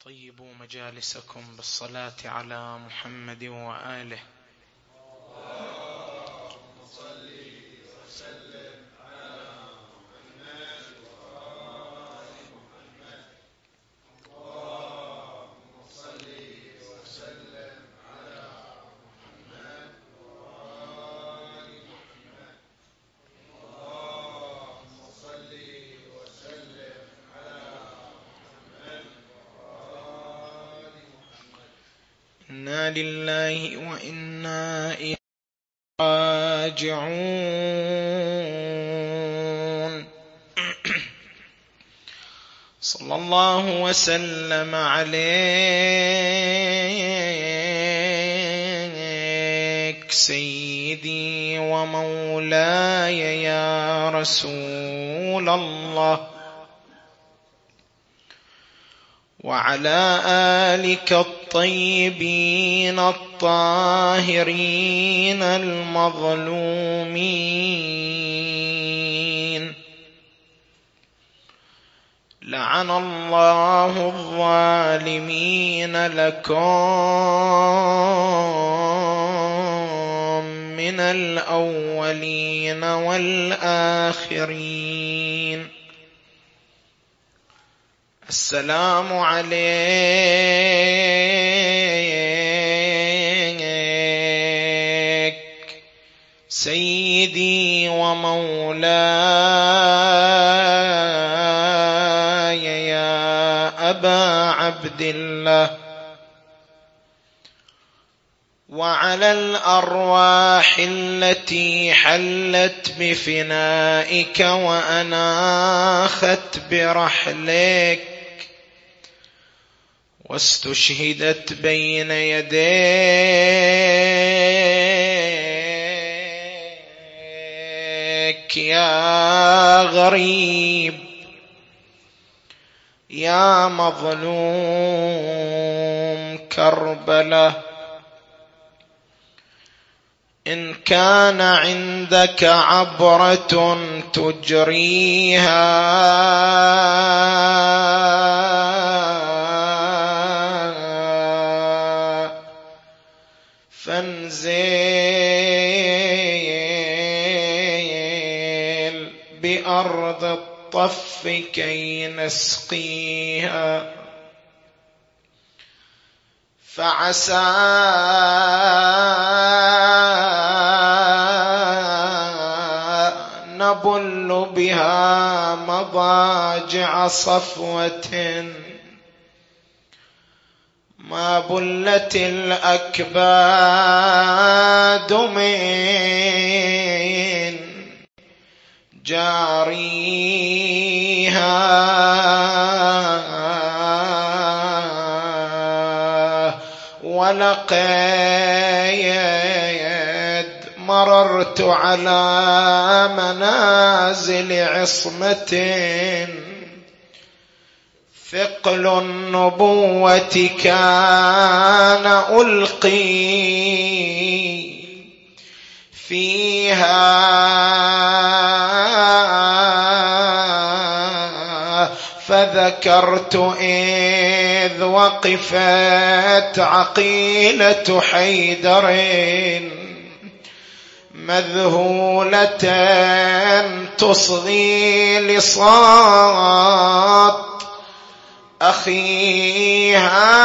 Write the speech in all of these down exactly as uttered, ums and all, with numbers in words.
طيبوا مجالسكم بالصلاة على محمد وآله. اللهم صل وسلم على محمد وآل محمد. اللهم صل وسلم على محمد وآل محمد. اللهم صل وسلم على محمد وآل محمد. إنا لله وإنا إليه راجعون. صلى الله وسلم عليك سيدي ومولاي يا رسول الله، وعلى آلك الطيبين الطاهرين المظلومين. لعن الله الظالمين لكم من الأولين والآخرين. السلام عليك سيدي ومولاي يا أبا عبد الله، وعلى الأرواح التي حلت بفنائك وأناخت برحلك واستشهدت بين يديك يا غريب يا مظلوم كربلاء. إن كان عندك عبرة تجريها فانزل بأرض الطف كي نسقيها، فعسى نبل بها مضاجع صفوة ما بلت الأكباد من جاريها، ولقد مررت على منازل عصمة ثقل النبوة كان ألقي فيها، فذكرت إذ وقفت عقيلة حيدر مذهولة تصغي لصوت أخيها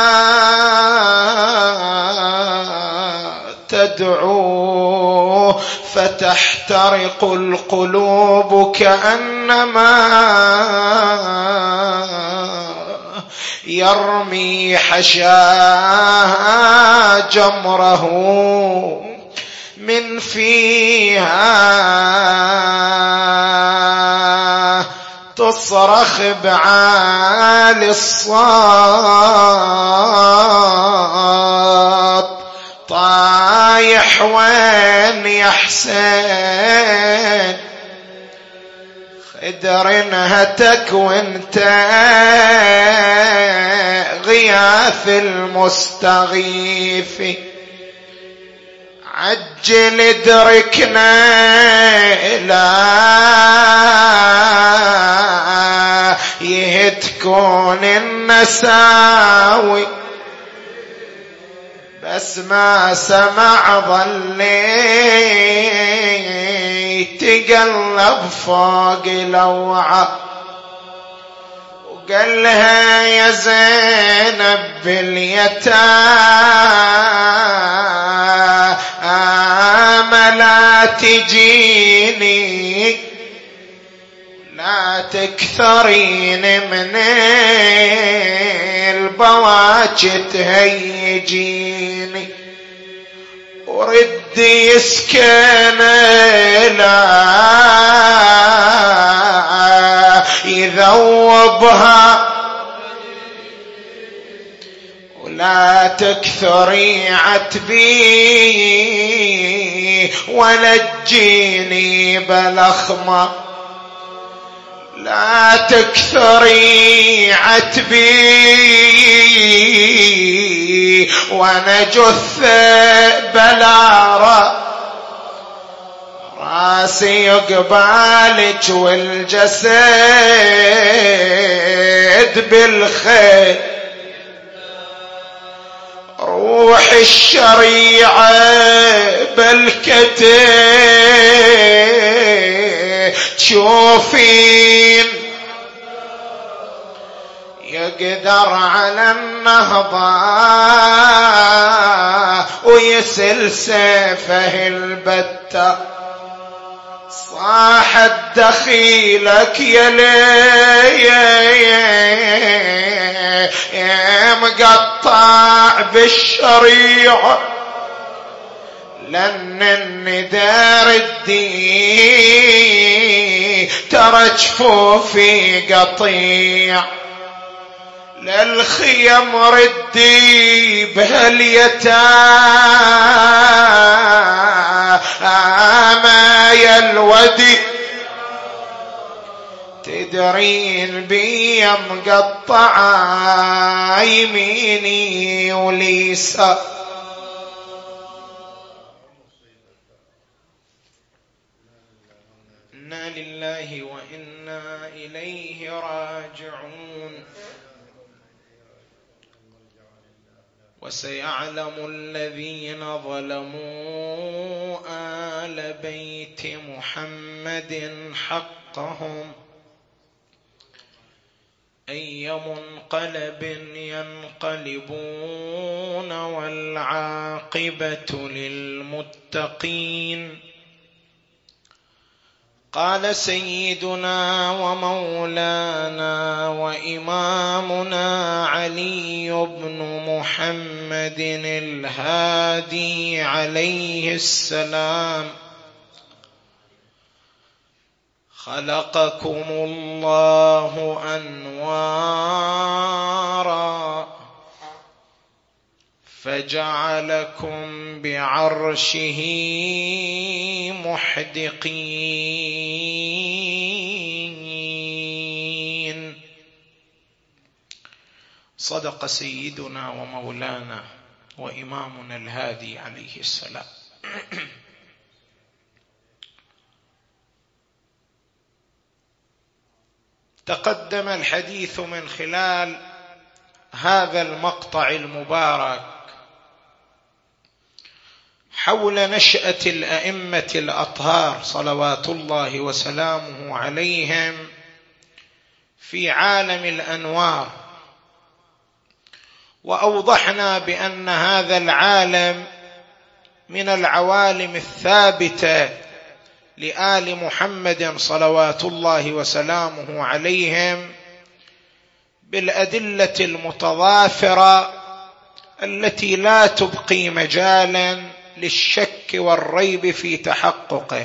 تدعو فتحترق القلوب كأنما يرمي حشاها جمره من فيها، تصرخ بعالي الصوت طايح وين يا حسين، خدر هتك وانت غياث المستغيث، عجل ادركنا لا يهتكون النساوي بس ما سمع ظلي تقلب فوق لوعة وقال لها يا زينب باليتامى لا تجيني لا تكثرين من البواجي تهيجيني ورد يسكن لا يذوبها ولا تكثري عتبي ولا تجيني بلخمة لا تكثري عتبي وانا جث بلارة راسي يقبالك والجسد بالخيل روح الشريعة بالكتف تشوفين يقدر على النهضة ويسل سيفه البتة صاحت دخيلك يا لي يا مقطع بالشريعة لأن الندار الدين ترى جفوفي قطيع للخيم ردي بهاليتامى يا الودي تدرين بي مقطعة يميني وليسا إنا لله وإنا إليه راجعون وسيعلم الذين ظلموا آل بيت محمد حقهم أي منقلب ينقلبون والعاقبة للمتقين. قال سيدنا ومولانا وإمامنا علي بن محمد الهادي عليه السلام: خلقكم الله أنوارا فجعلكم بعرشه محدقين. صدق سيدنا ومولانا وإمامنا الهادي عليه السلام. تقدم الحديث من خلال هذا المقطع المبارك حول نشأة الأئمة الأطهار صلوات الله وسلامه عليهم في عالم الأنوار، وأوضحنا بأن هذا العالم من العوالم الثابتة لآل محمد صلوات الله وسلامه عليهم بالأدلة المتضافرة التي لا تبقي مجالا للشك والريب في تحققه،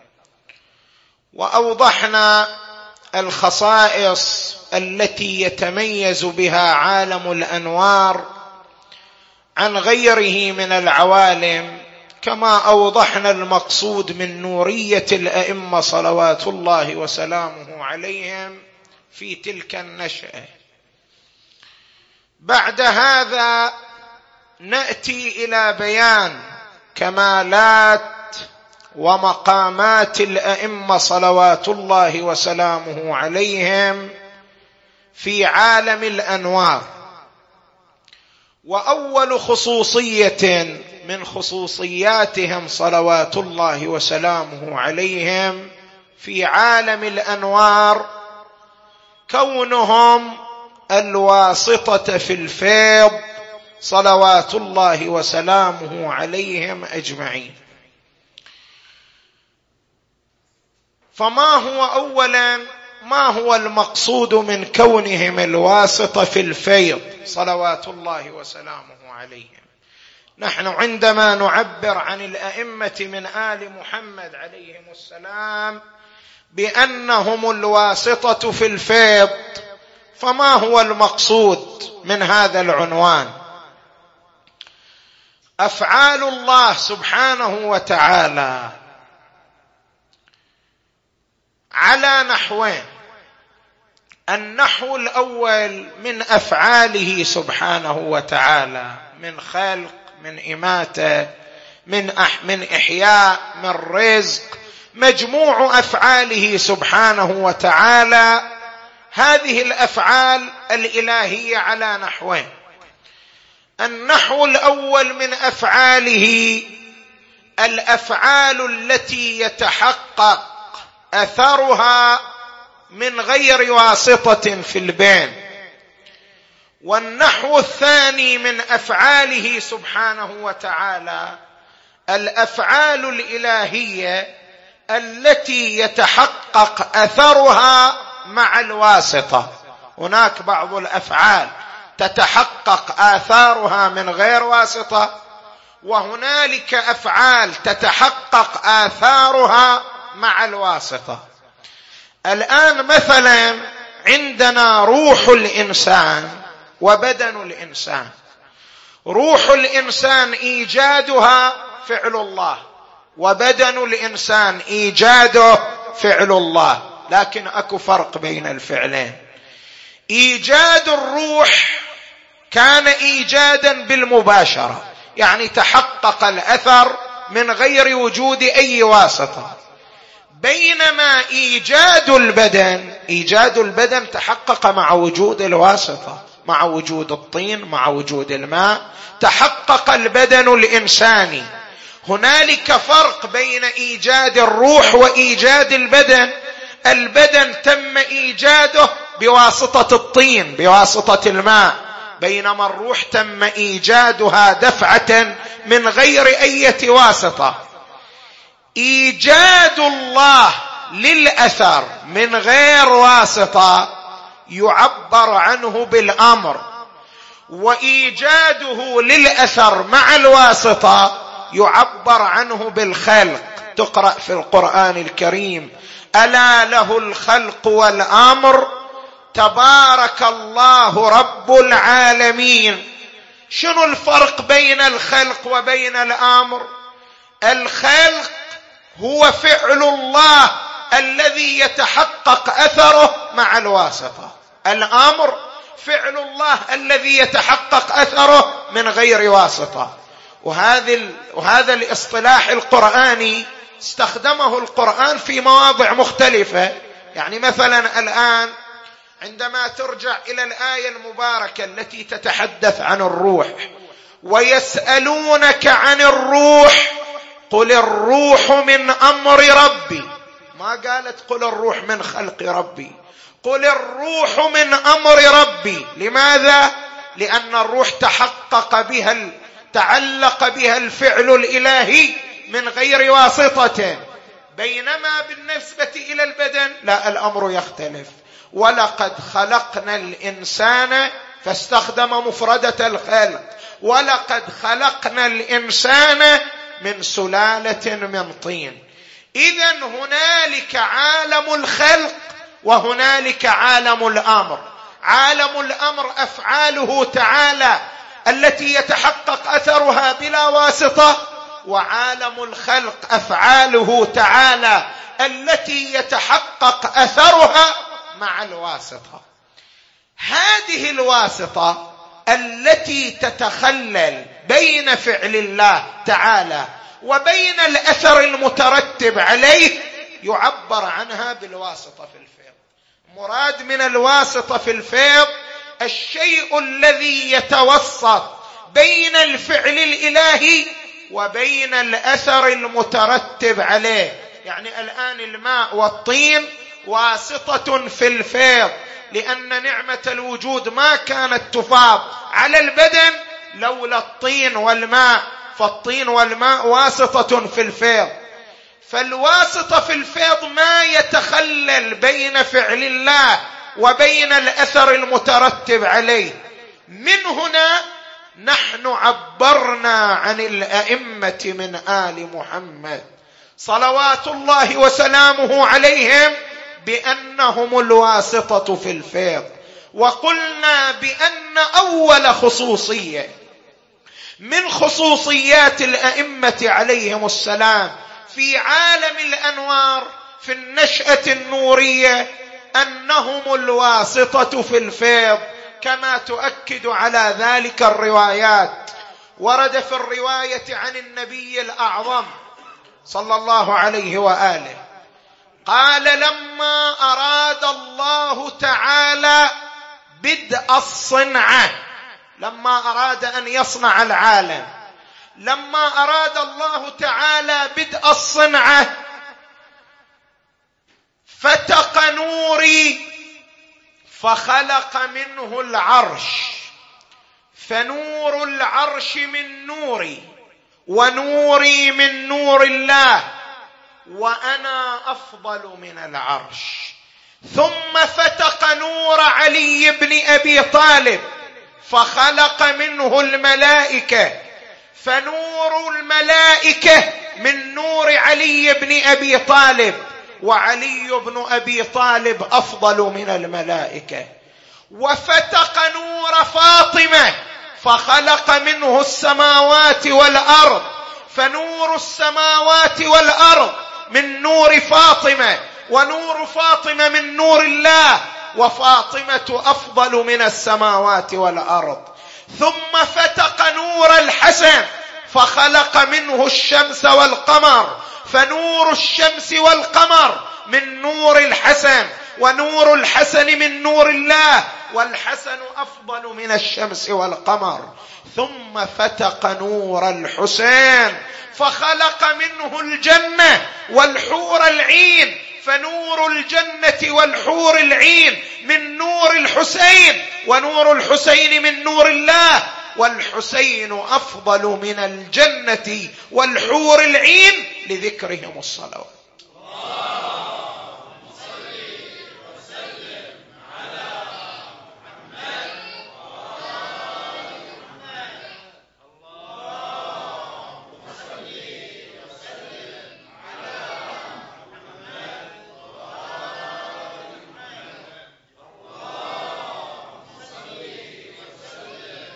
وأوضحنا الخصائص التي يتميز بها عالم الأنوار عن غيره من العوالم، كما أوضحنا المقصود من نورية الأئمة صلوات الله وسلامه عليهم في تلك النشأة. بعد هذا نأتي إلى بيان كمالات ومقامات الأئمة صلوات الله وسلامه عليهم في عالم الأنوار. وأول خصوصية من خصوصياتهم صلوات الله وسلامه عليهم في عالم الأنوار كونهم الواسطة في الفيض صلوات الله وسلامه عليهم أجمعين. فما هو أولا ما هو المقصود من كونهم الواسطة في الفيض صلوات الله وسلامه عليهم؟ نحن عندما نعبر عن الأئمة من آل محمد عليهم السلام بأنهم الواسطة في الفيض، فما هو المقصود من هذا العنوان؟ أفعال الله سبحانه وتعالى على نحوين. النحو الأول من أفعاله سبحانه وتعالى من خلق، من إماتة، من أح من إحياء، من رزق، مجموع أفعاله سبحانه وتعالى. هذه الأفعال الإلهية على نحوين. النحو الأول من أفعاله الأفعال التي يتحقق أثرها من غير واسطة في البين. والنحو الثاني من أفعاله سبحانه وتعالى الأفعال الإلهية التي يتحقق أثرها مع الواسطة. هناك بعض الأفعال تتحقق آثارها من غير واسطة، وهنالك أفعال تتحقق آثارها مع الواسطة. الآن مثلا عندنا روح الإنسان وبدن الإنسان. روح الإنسان إيجادها فعل الله، وبدن الإنسان إيجاده فعل الله، لكن أكو فرق بين الفعلين. إيجاد الروح كان إيجادا بالمباشرة، يعني تحقق الأثر من غير وجود أي واسطة، بينما إيجاد البدن إيجاد البدن تحقق مع وجود الواسطة، مع وجود الطين، مع وجود الماء، تحقق البدن الإنساني. هنالك فرق بين إيجاد الروح وإيجاد البدن. البدن تم إيجاده بواسطة الطين، بواسطة الماء، بينما الروح تم إيجادها دفعة من غير أي واسطة. إيجاد الله للأثر من غير واسطة يعبر عنه بالأمر، وإيجاده للأثر مع الواسطة يعبر عنه بالخلق. تقرأ في القرآن الكريم: ألا له الخلق والأمر تبارك الله رب العالمين. شنو الفرق بين الخلق وبين الأمر؟ الخلق هو فعل الله الذي يتحقق أثره مع الواسطة، الأمر فعل الله الذي يتحقق أثره من غير واسطة. وهذا وهذا الاصطلاح القرآني استخدمه القرآن في مواضع مختلفة. يعني مثلا الآن عندما ترجع إلى الآية المباركة التي تتحدث عن الروح: ويسألونك عن الروح قل الروح من أمر ربي. ما قالت قل الروح من خلق ربي، قل الروح من أمر ربي. لماذا؟ لأن الروح تحقق بها تعلق بها الفعل الإلهي من غير واسطة، بينما بالنسبة إلى البدن لا، الأمر يختلف. ولقد خلقنا الإنسان، فاستخدم مفردة الخلق، ولقد خلقنا الإنسان من سلالة من طين. إذن هنالك عالم الخلق وهنالك عالم الأمر. عالم الأمر أفعاله تعالى التي يتحقق أثرها بلا واسطة، وعالم الخلق أفعاله تعالى التي يتحقق أثرها مع الواسطة. هذه الواسطة التي تتخلل بين فعل الله تعالى وبين الأثر المترتب عليه يعبر عنها بالواسطة في الفيض. مراد من الواسطة في الفيض الشيء الذي يتوسط بين الفعل الإلهي وبين الأثر المترتب عليه. يعني الآن الماء والطين واسطة في الفيض، لأن نعمة الوجود ما كانت تفاض على البدن لولا الطين والماء، فالطين والماء واسطة في الفيض. فالواسطة في الفيض ما يتخلل بين فعل الله وبين الأثر المترتب عليه. من هنا نحن عبرنا عن الأئمة من آل محمد صلوات الله وسلامه عليهم بأنهم الواسطة في الفيض، وقلنا بأن أول خصوصية من خصوصيات الأئمة عليهم السلام في عالم الأنوار في النشأة النورية أنهم الواسطة في الفيض، كما تؤكد على ذلك الروايات. ورد في الرواية عن النبي الأعظم صلى الله عليه وآله قال: لما أراد الله تعالى بدء الصنعة، لما أراد أن يصنع العالم، لما أراد الله تعالى بدء الصنعة فتق نوري فخلق منه العرش، فنور العرش من نوري ونوري من نور الله، وأنا أفضل من العرش. ثم فتق نور علي بن أبي طالب فخلق منه الملائكة، فنور الملائكة من نور علي بن أبي طالب، وعلي بن أبي طالب أفضل من الملائكة. وفتق نور فاطمة فخلق منه السماوات والأرض، فنور السماوات والأرض من نور فاطمة، ونور فاطمة من نور الله، وفاطمة أفضل من السماوات والأرض. ثم فتق نور الحسن فخلق منه الشمس والقمر، فنور الشمس والقمر من نور الحسن، ونور الحسن من نور الله، والحسن أفضل من الشمس والقمر. ثم فتق نور الحسين فخلق منه الجنة والحور العين، فنور الجنة والحور العين من نور الحسين، ونور الحسين من نور الله، والحسين أفضل من الجنة والحور العين لذكرهم الصلوات. اللهم صل وسلم على محمد وآل محمد. اللهم صل وسلم على محمد وآل محمد. اللهم صل وسلم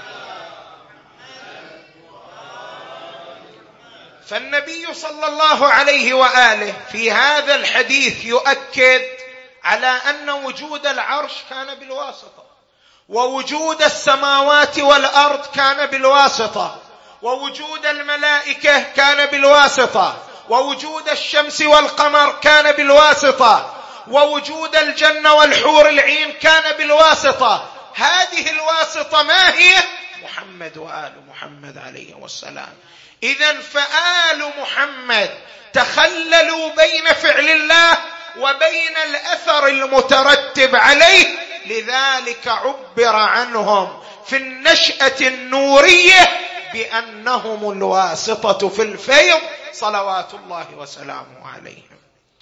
فالنبي صلى الله عليه وآله في هذا الحديث يؤكد على أن وجود العرش كان بالواسطة، ووجود السماوات والأرض كان بالواسطة، ووجود الملائكة كان بالواسطة، ووجود الشمس والقمر كان بالواسطة، ووجود الجنة والحور العين كان بالواسطة. هذه الواسطة ما هي؟ محمد وآل محمد عليه السلام. إذن فآل محمد تخللوا بين فعل الله وبين الأثر المترتب عليه، لذلك عبر عنهم في النشأة النورية بأنهم الواسطة في الفيض صلوات الله وسلامه عليهم.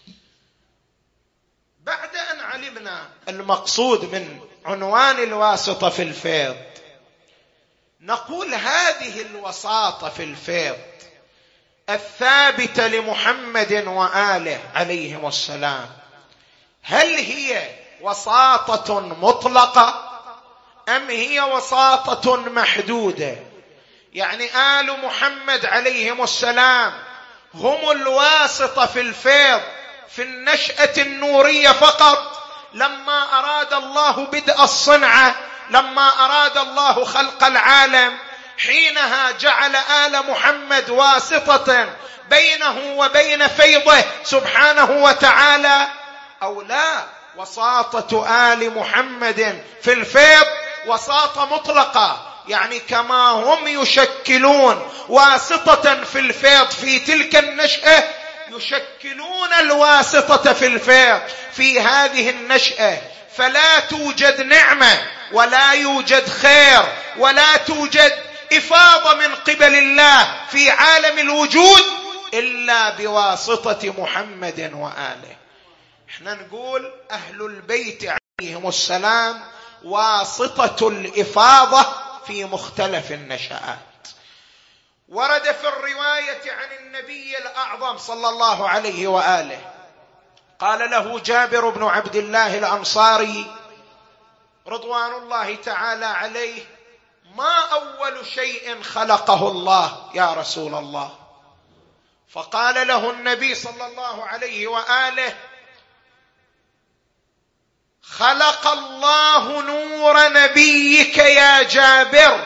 بعد أن علمنا المقصود من عنوان الواسطة في الفيض، نقول هذه الوساطة في الفيض الثابتة لمحمد وآله عليهم السلام، هل هي وساطة مطلقة أم هي وساطة محدودة؟ يعني آل محمد عليهم السلام هم الواسطة في الفيض في النشأة النورية فقط لما أراد الله بدء الصنعة، لما أراد الله خلق العالم، حينها جعل آل محمد واسطة بينه وبين فيضه سبحانه وتعالى، أو لا؟ وساطة آل محمد في الفيض وساطة مطلقة، يعني كما هم يشكلون واسطة في الفيض في تلك النشأة يشكلون الواسطة في الفيض في هذه النشأة. فلا توجد نعمة ولا يوجد خير ولا توجد إفاضة من قبل الله في عالم الوجود إلا بواسطة محمد وآله. احنا نقول أهل البيت عليهم السلام واسطة الإفاضة في مختلف النشآت. ورد في الرواية عن النبي الأعظم صلى الله عليه وآله قال له جابر بن عبد الله الأنصاري رضوان الله تعالى عليه: ما أول شيء خلقه الله يا رسول الله؟ فقال له النبي صلى الله عليه وآله: خلق الله نور نبيك يا جابر،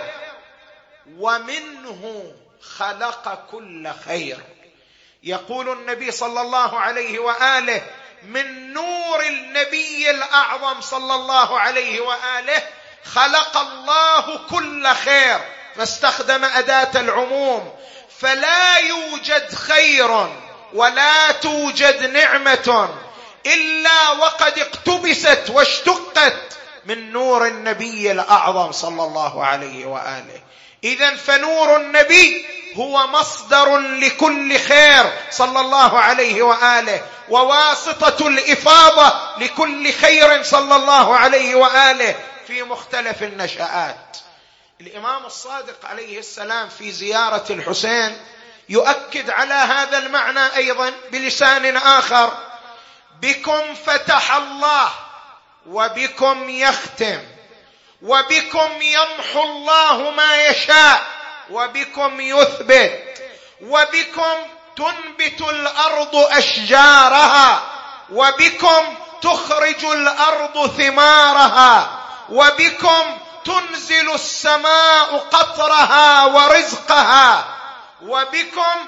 ومنه خلق كل خير. يقول النبي صلى الله عليه وآله: من نور النبي الأعظم صلى الله عليه وآله خلق الله كل خير، فاستخدم أداة العموم. فلا يوجد خير ولا توجد نعمة إلا وقد اقتبست واشتقت من نور النبي الأعظم صلى الله عليه وآله. إذن فنور النبي هو مصدر لكل خير صلى الله عليه وآله، وواسطة الإفاضة لكل خير صلى الله عليه وآله في مختلف النشآت. الإمام الصادق عليه السلام في زيارة الحسين يؤكد على هذا المعنى أيضا بلسان آخر: بكم فتح الله، وبكم يختم، وبكم يمحو الله ما يشاء، وبكم يثبت، وبكم تنبت الأرض أشجارها، وبكم تخرج الأرض ثمارها، وبكم تنزل السماء قطرها ورزقها، وبكم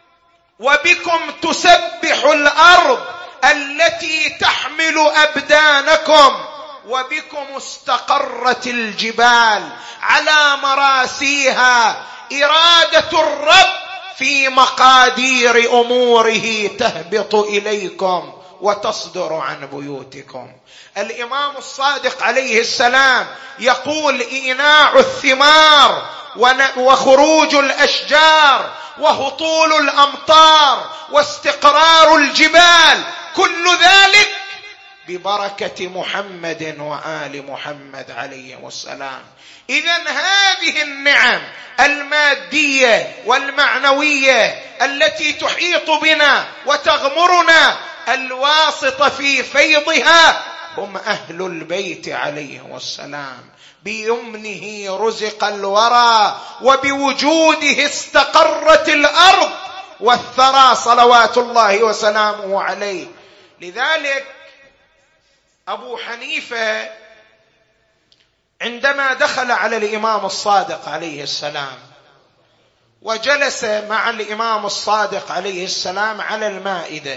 وبكم تسبح الأرض التي تحمل أبدانكم، وبكم استقرت الجبال على مراسيها. إرادة الرب في مقادير أموره تهبط إليكم وتصدر عن بيوتكم. الإمام الصادق عليه السلام يقول: إيناع الثمار وخروج الأشجار وهطول الأمطار واستقرار الجبال، كل ذلك ببركة محمد وآل محمد عليهم السلام. إذن هذه النعم المادية والمعنوية التي تحيط بنا وتغمرنا الواسطة في فيضها هم أهل البيت عليهم السلام. بيمنه رزق الورى، وبوجوده استقرت الأرض والثرى صلوات الله وسلامه عليه. لذلك أبو حنيفة عندما دخل على الإمام الصادق عليه السلام وجلس مع الإمام الصادق عليه السلام على المائدة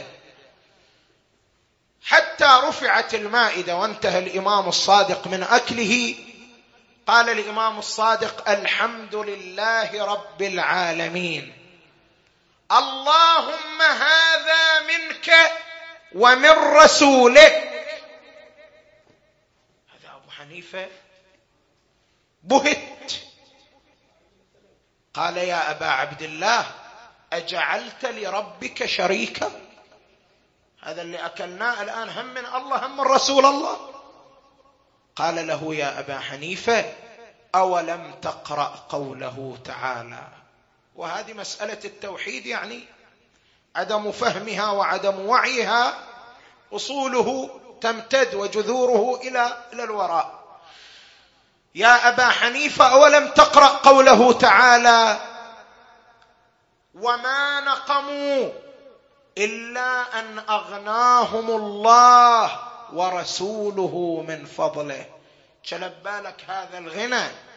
حتى رفعت المائدة وانتهى الإمام الصادق من أكله، قال الإمام الصادق: الحمد لله رب العالمين، اللهم هذا منك ومن رسولك. هذا أبو حنيفة بهت، قال: يا أبا عبد الله، أجعلت لربك شريكا؟ هذا اللي أكلناه الآن هم من الله هم من رسول الله. قال له: يا أبا حنيفة، أولم تقرأ قوله تعالى؟ وهذه مسألة التوحيد، يعني عدم فهمها وعدم وعيها أصوله تمتد وجذوره إلى إلى الوراء. يا أبا حنيفة، أولم تقرأ قوله تعالى: وما نقموا إلا أن أغناهم الله ورسوله من فضله؟ شلب بالك هذا الغنى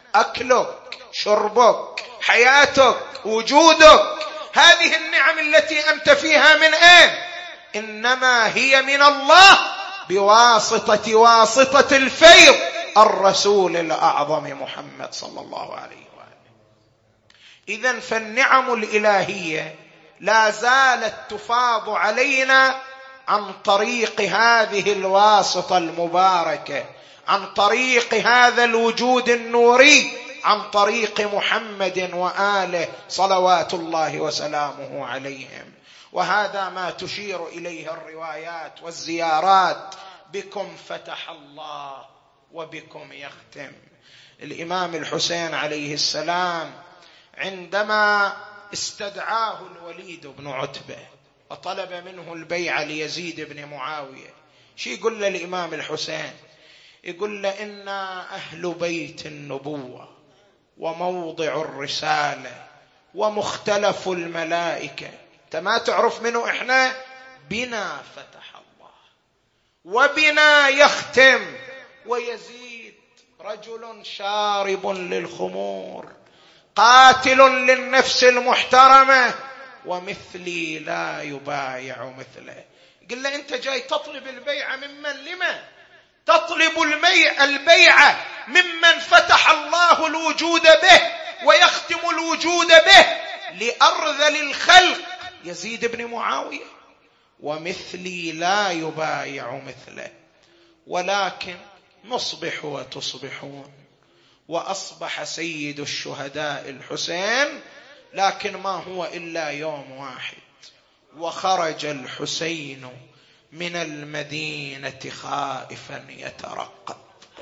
أكلك، شربك، حياتك، وجودك، هذه النعم التي أنت فيها من أين؟ إنما هي من الله بواسطة واسطة الفيض الرسول الأعظم محمد صلى الله عليه وآله. إذن فالنعم الإلهية لا زالت تفاض علينا عن طريق هذه الواسطة المباركة، عن طريق هذا الوجود النوري، عن طريق محمد وآله صلوات الله وسلامه عليهم. وهذا ما تشير إليه الروايات والزيارات: بكم فتح الله وبكم يختم. الإمام الحسين عليه السلام عندما استدعاه الوليد بن عتبة وطلب منه البيعة ليزيد بن معاوية، شي يقول له الإمام الحسين؟ يقول له: إنا أهل بيت النبوة وموضع الرسالة ومختلف الملائكة، أنت ما تعرف منه إحنا؟ بنا فتح الله وبنا يختم. ويزيد رجل شارب للخمور قاتل للنفس المحترمة ومثلي لا يبايع مثله. قل له: أنت جاي تطلب البيعة ممن؟ لما تطلب البيعة؟ ممن فتح الله الوجود به ويختم الوجود به، لأرذل الخلق يزيد بن معاوية، ومثلي لا يبايع مثله. ولكن نصبح وتصبحون، وأصبح سيد الشهداء الحسين، لكن ما هو إلا يوم واحد، وخرج الحسين من المدينة خائفا يترقب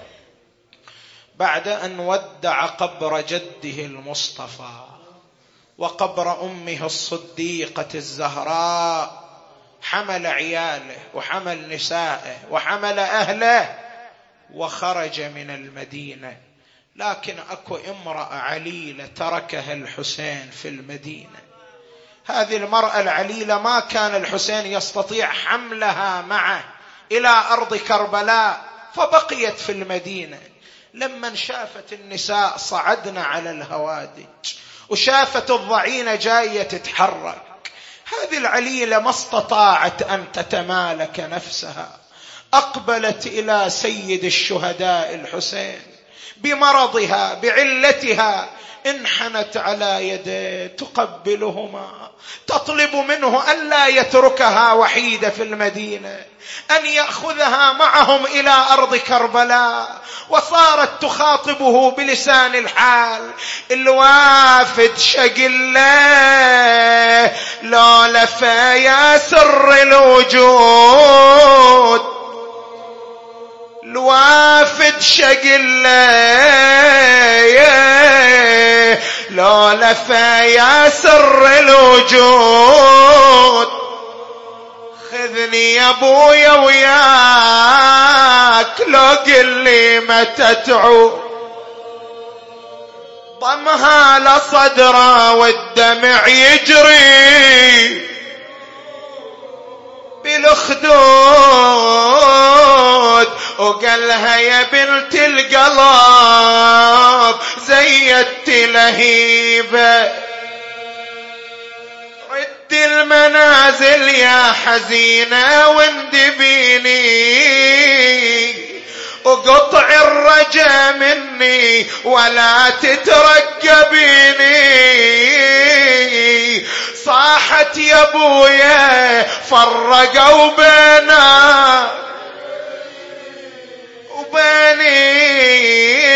بعد أن ودع قبر جده المصطفى وقبر أمه الصديقة الزهراء. حمل عياله وحمل نسائه وحمل أهله وخرج من المدينة. لكن أكو امرأة عليلة تركها الحسين في المدينة. هذه المرأة العليلة ما كان الحسين يستطيع حملها معه إلى أرض كربلاء، فبقيت في المدينة. لما شافت النساء صعدنا على الهوادج وشافت الضعينة جاية تتحرك، هذه العليلة ما استطاعت أن تتمالك نفسها، أقبلت إلى سيد الشهداء الحسين بمرضها بعلتها، انحنت على يديه تقبلهما، تطلب منه أن لا يتركها وحيدة في المدينة، أن يأخذها معهم إلى أرض كربلاء. وصارت تخاطبه بلسان الحال: الوافد شقله لو لفى يا سر الوجود، الوافد شقله لو لفى يا سر الوجود، خذني يا ابويا وياك لو قل لي متى تعود. ضمها لصدره والدمع يجري بالخدود، وقالها: يا بنت القلب زيدت لهيبة، رد المنازل يا حزينة واندبيني، وقطع الرجا مني ولا تترقبيني. صاحت يا ابويا فرقوا بينا وبيني،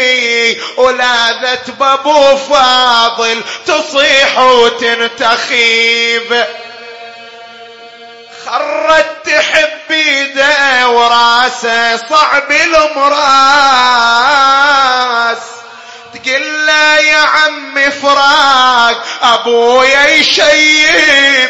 ولاذت بابو فاضل تصيح وتنتخيب، خرت تحب ايده وراسه صعب المراس، تقول له: يا عمي فراق ابويا يشيب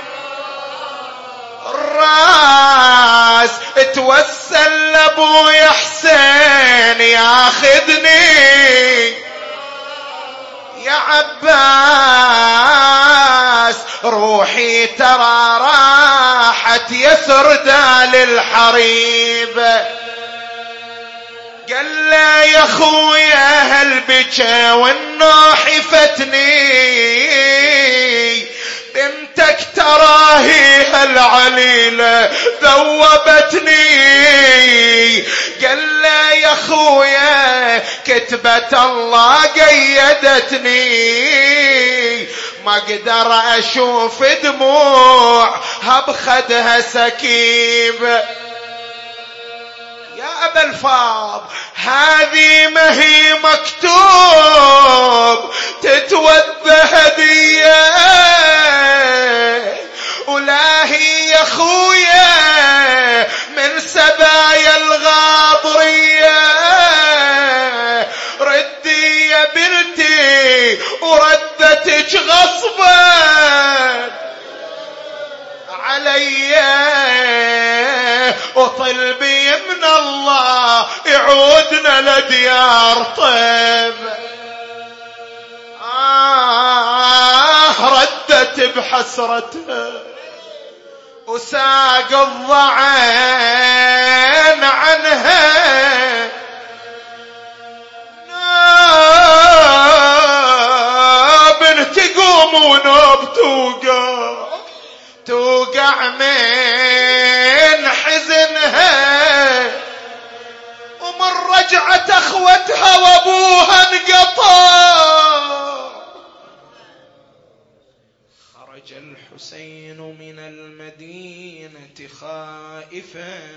الراس، توسل لابويا حسين ياخذني يا عباس، روحي ترى راحت يسر دال الحريب. قال له يا خويا هالبكى والنوح فتني، بنتك تراهي هالعليلة ذوبتني. قال له يا خويا كتبة الله قيدتني، ما اقدر اشوف دموع بخدها سكيب. يا ابا الفاض هذه ما هي مكتوب تتودى هدية، ولا هي يا خويا من سبايا الغاضرية. ردي يا بنتي وردتك غصبا علي، وطلبي من الله يعودنا لديار طيب. آه ردت بحسرتها وساق الضعين عنها، ناب تقوم ونوب توقع، توقع من حزنها، ومن رجعت اخوتها وابوها انقطع. خرج الحسين من المدينة خائفا،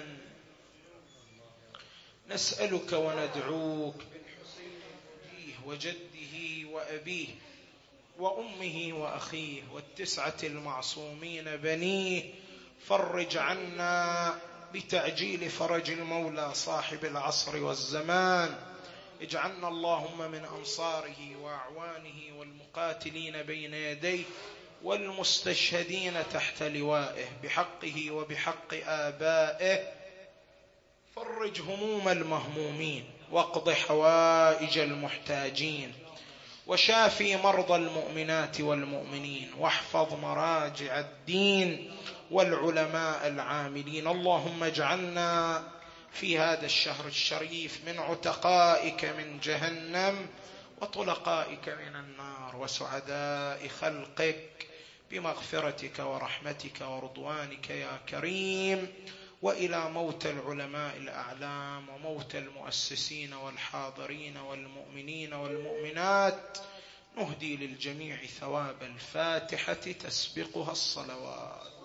نسألك وندعوك بالحسين وجده وأبيه وأمه وأخيه والتسعة المعصومين بنيه، فرج عنا بتعجيل فرج المولى صاحب العصر والزمان. اجعلنا اللهم من أنصاره وأعوانه والمقاتلين بين يديه والمستشهدين تحت لوائه بحقه وبحق آبائه. فرج هموم المهمومين واقض حوائج المحتاجين، وشافي مرضى المؤمنات والمؤمنين، واحفظ مراجع الدين والعلماء العاملين. اللهم اجعلنا في هذا الشهر الشريف من عتقائك من جهنم وطلقائك من النار وسعداء خلقك بمغفرتك ورحمتك ورضوانك يا كريم. وإلى موت العلماء الأعلام وموت المؤسسين والحاضرين والمؤمنين والمؤمنات، نهدي للجميع ثواب الفاتحة تسبقها الصلوات.